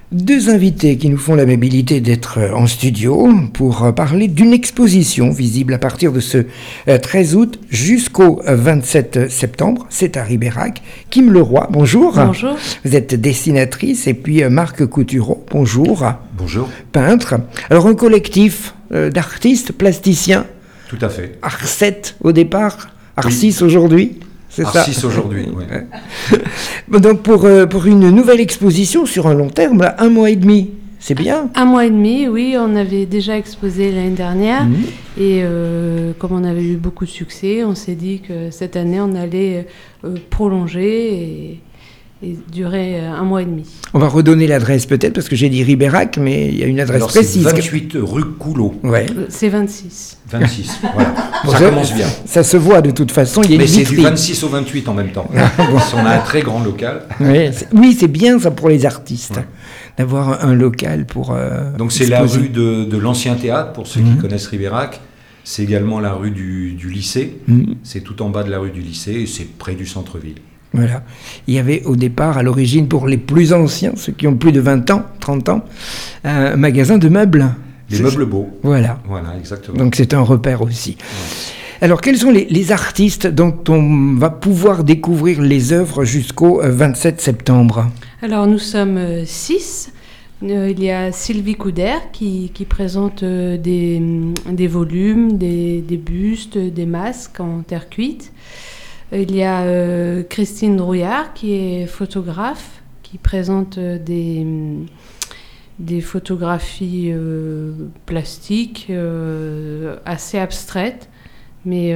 Deux invités qui nous font l'amabilité d'être en studio pour parler d'une exposition visible à partir de ce 13 août jusqu'au 27 septembre. C'est à Ribérac. Kim Leroy, bonjour. Bonjour. Vous êtes dessinatrice et puis Marc Coutureau, bonjour. Bonjour. Peintre. Alors un collectif d'artistes plasticiens. Tout à fait. Ars7 au départ, Ars6 aujourd'hui. C'est ça. Ars6 aujourd'hui, oui. Donc pour une nouvelle exposition sur un long terme, là, 1 mois et demi, c'est bien. 1 mois et demi, oui, on avait déjà exposé l'année dernière. Et comme on avait eu beaucoup de succès, on s'est dit que cette année, on allait prolonger et durer 1 mois et demi. On va redonner l'adresse peut-être, parce que j'ai dit Ribérac, mais il y a une adresse précise. C'est 28 rue Coulot. Ouais. C'est 26. 26, voilà. Bon, ça commence bien. Ça se voit de toute façon, il y a mais une c'est vitrine. du 26 au 28 en même temps. Parce qu'on a un très grand local. Oui, c'est bien ça pour les artistes, d'avoir un local pour Donc c'est exposer. la rue de l'ancien théâtre, pour ceux qui connaissent Ribérac. C'est également la rue du lycée. C'est tout en bas de la rue du lycée et c'est près du centre-ville. Voilà. Il y avait au départ, à l'origine, pour les plus anciens, ceux qui ont plus de 20 ans, 30 ans, un magasin de meubles. Les meubles beaux. Voilà. Voilà, exactement. Donc c'est un repère aussi. Ouais. Alors quels sont les artistes dont on va pouvoir découvrir les œuvres jusqu'au 27 septembre ? Alors nous sommes 6. Il y a Sylvie Couder qui présente des volumes, des bustes, des masques en terre cuite. Il y a Christine Drouillard qui est photographe, qui présente des photographies plastiques assez abstraites, mais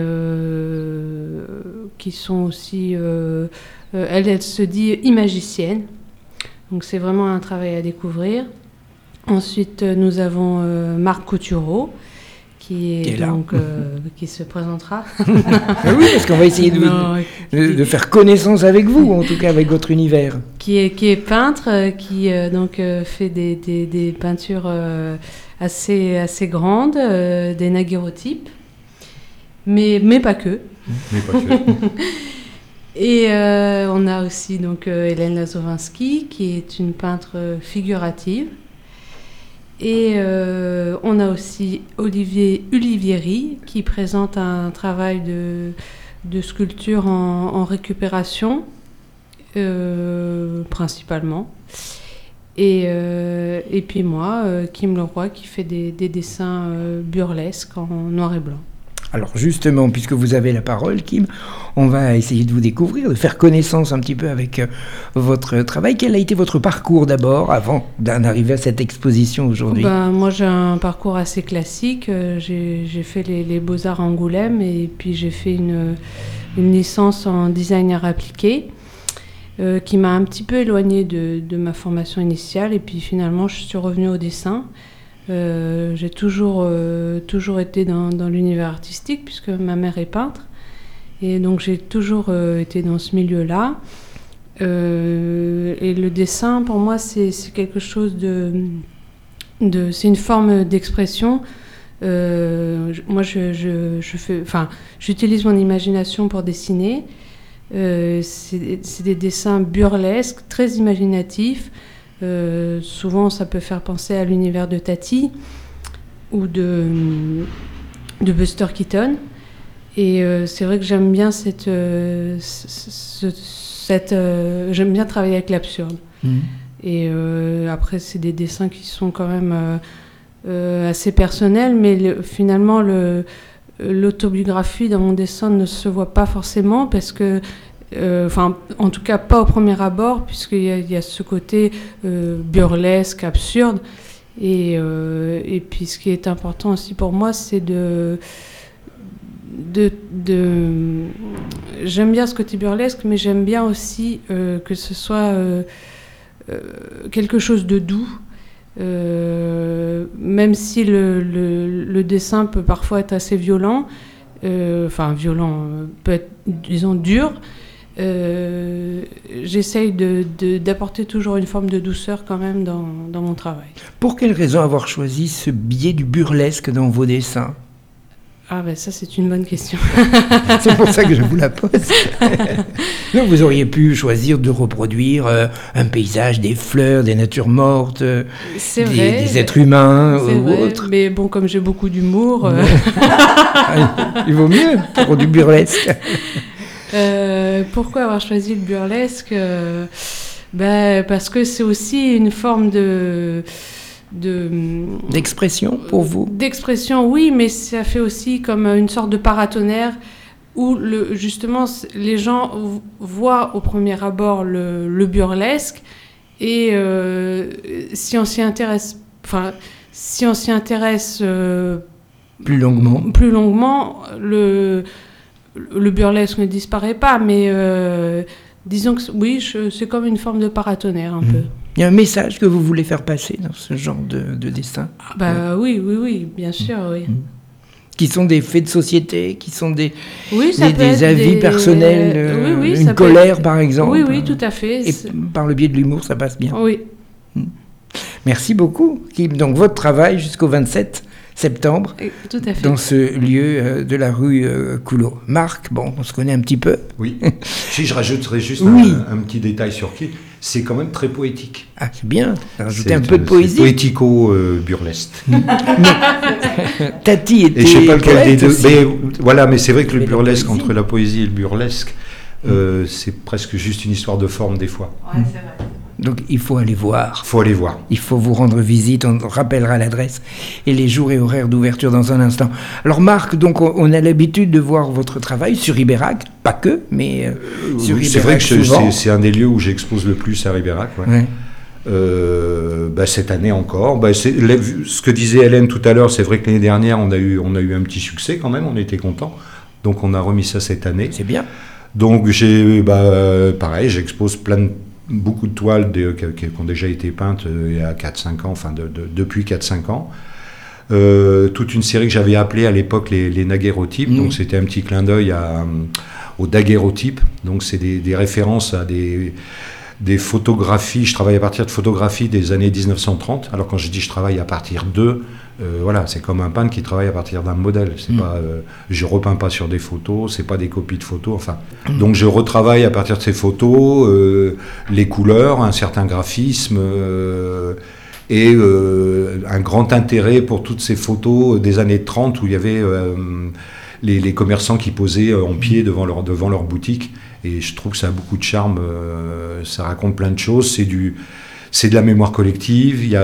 qui sont aussi... elle se dit imagicienne, donc c'est vraiment un travail à découvrir. Ensuite, nous avons Marc Coutureau, qui se présentera. Oui, parce qu'on va essayer de faire connaissance avec vous, en tout cas avec votre univers. Qui est peintre, qui fait des peintures assez grandes, des daguerreotypes, mais pas que. Mais pas que. Et on a aussi donc Hélène Lazowinski, qui est une peintre figurative. Et on a aussi Olivier Ulivieri qui présente un travail de sculpture en récupération, principalement. Et puis moi, Kim Leroy, qui fait des dessins burlesques en noir et blanc. Alors justement, puisque vous avez la parole, Kim, on va essayer de vous découvrir, de faire connaissance un petit peu avec votre travail. Quel a été votre parcours d'abord, avant d'en arriver à cette exposition aujourd'hui ? Moi, j'ai un parcours assez classique. J'ai fait les Beaux-Arts à Angoulême et puis j'ai fait une licence en design art appliqué qui m'a un petit peu éloignée de ma formation initiale. Et puis finalement, je suis revenue au dessin. J'ai toujours été dans l'univers artistique puisque ma mère est peintre et donc j'ai toujours été dans ce milieu-là et le dessin pour moi c'est quelque chose c'est une forme d'expression. Moi j'utilise mon imagination pour dessiner. C'est des dessins burlesques, très imaginatifs. Souvent, ça peut faire penser à l'univers de Tati ou de Buster Keaton. Et c'est vrai que j'aime bien j'aime bien travailler avec l'absurde. Et après, c'est des dessins qui sont quand même assez personnels, mais finalement, l'autobiographie dans mon dessin ne se voit pas forcément parce que en tout cas pas au premier abord puisqu'il y a ce côté burlesque, absurde et puis ce qui est important aussi pour moi c'est j'aime bien ce côté burlesque mais j'aime bien aussi que ce soit quelque chose de doux même si le dessin peut parfois être assez violent violent peut être disons dur. J'essaye d'apporter toujours une forme de douceur quand même dans mon travail. Pour quelle raison avoir choisi ce biais du burlesque dans vos dessins ? Ah ben ça c'est une bonne question. C'est pour ça que je vous la pose. Non, vous auriez pu choisir de reproduire un paysage, des fleurs, des natures mortes, des êtres humains ou autres. Mais bon, comme j'ai beaucoup d'humour... Il vaut mieux pour du burlesque. Pourquoi avoir choisi le burlesque parce que c'est aussi une forme d'expression pour vous. D'expression, oui, mais ça fait aussi comme une sorte de paratonnerre où justement les gens voient au premier abord le burlesque et si on s'y intéresse plus longuement, le burlesque ne disparaît pas, mais disons que oui, c'est comme une forme de paratonnerre un peu. Il y a un message que vous voulez faire passer dans ce genre de dessin? Oui, bien sûr, oui. Qui sont des faits de société, qui sont des des avis personnels, une colère par exemple. Oui, tout à fait. Et par le biais de l'humour, ça passe bien. Oui. Merci beaucoup, Kim. Donc votre travail jusqu'au 27 septembre, tout à fait. dans ce lieu de la rue Coulot. Marc, on se connaît un petit peu. Oui. Si je rajouterais juste un petit détail sur Kim, c'est quand même très poétique. Ah, c'est bien, rajouter un peu de poésie. C'est poético-burlesque. Tati était et je sais pas lequel des deux. Mais c'est vrai que le Mais burlesque, entre la poésie et le burlesque, c'est presque juste une histoire de forme des fois. Ouais, c'est vrai. Donc il faut aller voir. Il faut vous rendre visite, on rappellera l'adresse et les jours et horaires d'ouverture dans un instant. Alors Marc, donc on a l'habitude de voir votre travail sur Ribérac, pas que, mais sur Ribérac. C'est vrai que c'est un des lieux où j'expose le plus à Ribérac. Ouais. Cette année encore. Ce que disait Hélène tout à l'heure, c'est vrai que l'année dernière on a eu un petit succès quand même, on était contents. Donc on a remis ça cette année. C'est bien. Donc pareil, j'expose beaucoup de toiles qui ont déjà été peintes il y a 4-5 ans, depuis 4-5 ans. Toute une série que j'avais appelée à l'époque les naguérotypes, donc c'était un petit clin d'œil aux daguerréotypes, donc c'est des références à des photographies. Je travaille à partir de photographies des années 1930, alors quand je dis je travaille à partir de, c'est comme un peintre qui travaille à partir d'un modèle. C'est pas, je repeins pas sur des photos, c'est pas des copies de photos. Donc je retravaille à partir de ces photos les couleurs, un certain graphisme et un grand intérêt pour toutes ces photos des années 30 où il y avait les commerçants qui posaient en pied devant leur boutique. Et je trouve que ça a beaucoup de charme. Ça raconte plein de choses. C'est de la mémoire collective. Il y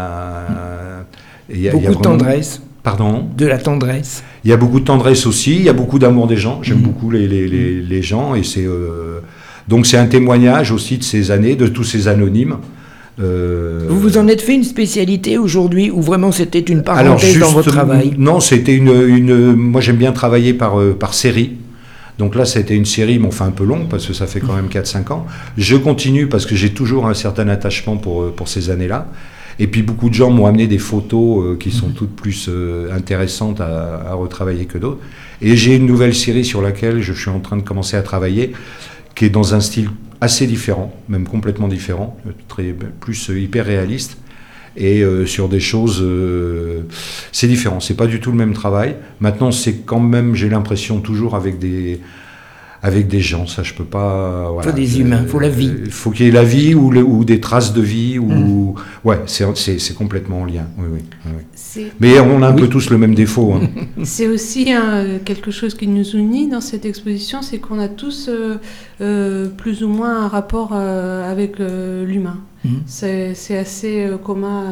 a beaucoup de tendresse. Pardon ? De la tendresse. Il y a beaucoup de tendresse aussi. Il y a beaucoup d'amour des gens. J'aime beaucoup les gens. Et donc c'est un témoignage aussi de ces années, de tous ces anonymes. Vous vous en êtes fait une spécialité aujourd'hui ou vraiment c'était une parenthèse dans votre travail ? Non, c'était moi j'aime bien travailler par série. Donc là, c'était une série, mais un peu longue, parce que ça fait quand même 4-5 ans. Je continue parce que j'ai toujours un certain attachement pour ces années-là. Et puis, beaucoup de gens m'ont amené des photos qui sont toutes plus intéressantes à retravailler que d'autres. Et j'ai une nouvelle série sur laquelle je suis en train de commencer à travailler, qui est dans un style assez différent, même complètement différent, plus hyper réaliste. Et sur des choses, c'est différent, c'est pas du tout le même travail. Maintenant, c'est quand même, j'ai l'impression, toujours avec des gens, ça je peux pas... Il faut des humains, il faut la vie. Il faut qu'il y ait la vie ou des traces de vie, ouais, c'est complètement en lien, oui. Mais on a un peu tous le même défaut. Hein. C'est aussi quelque chose qui nous unit dans cette exposition, c'est qu'on a tous plus ou moins un rapport avec l'humain. C'est assez commun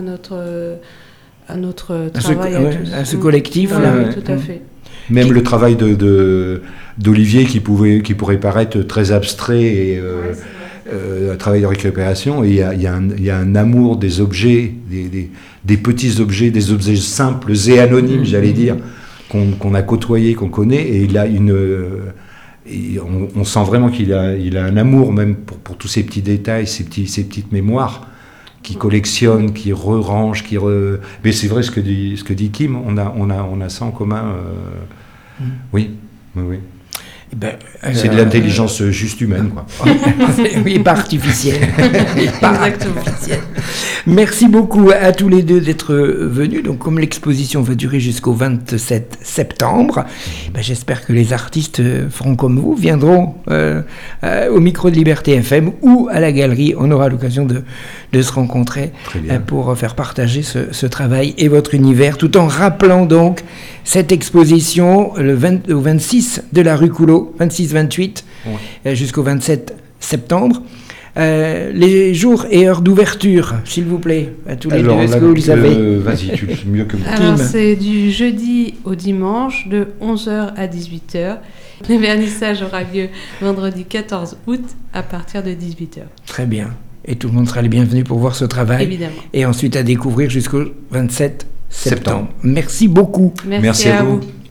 à notre travail. À ce collectif. Tout à fait. Même le travail d'Olivier qui pourrait paraître très abstrait et un travail de récupération, et il y a un amour des objets, des petits objets, des objets simples et anonymes, j'allais dire, qu'on a côtoyés, qu'on connaît, et il a on sent vraiment qu'il a un amour même pour tous ces petits détails, ces petites mémoires qui collectionne, qui re-range, mais c'est vrai ce que dit Kim, on a ça en commun. Oui. C'est de l'intelligence juste humaine, quoi. Oui, pas artificielle. Exactement. Merci beaucoup à tous les deux d'être venus. Donc, comme l'exposition va durer jusqu'au 27 septembre, j'espère que les artistes feront comme vous, viendront au micro de Liberté FM ou à la galerie. On aura l'occasion de se rencontrer pour faire partager ce travail et votre univers, tout en rappelant donc cette exposition au 26 de la rue Coulot, 26-28, jusqu'au 27 septembre. Les jours et heures d'ouverture, s'il vous plaît, à tous les deux. Est-ce que vous le savez? Vas-y, tu le sais mieux que moi. Alors, c'est du jeudi au dimanche, de 11h à 18h. Le vernissage aura lieu vendredi 14 août à partir de 18h. Très bien. Et tout le monde sera les bienvenus pour voir ce travail. Évidemment. Et ensuite à découvrir jusqu'au 27 septembre. Merci beaucoup. Merci à vous.